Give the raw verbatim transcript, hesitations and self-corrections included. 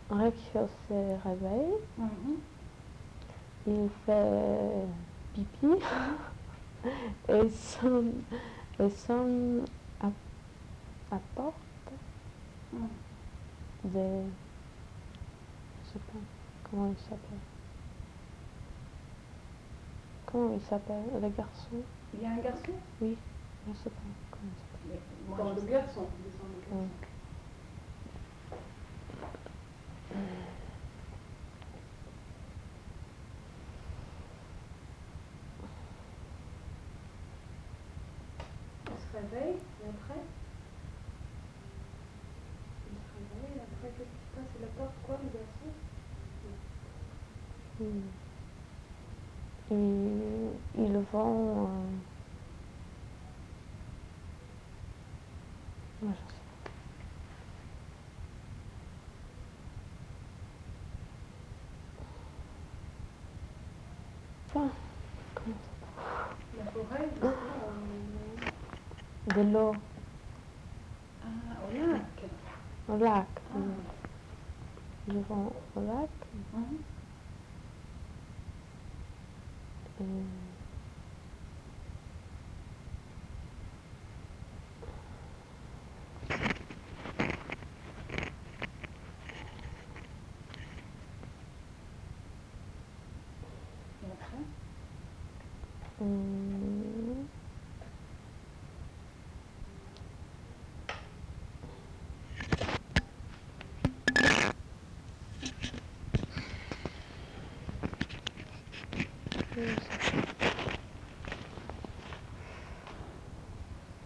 Rekio se réveille, Mhm. il fait pipi et sonne, et sonne à, à porte Mhm. de, je sais pas comment il s'appelle. Comment il s'appelle, le garçon? Il y a un garçon? Oui, je sais pas comment il s'appelle. Mais moi, Dans je le sais. garçon, descend le garçon. Oui. Il se réveille, et après Il se réveille, et après qu'est-ce qui se passe? Il apporte quoi, le garçon? Hmm. Et ils vont... Euh... Moi, je sais pas. Ah, comment ça La forêt, du coup, on... s'appelle? De l'eau. Ah, au lac. Au lac. Ah. Oui. Ils vont au lac. Mhm. Et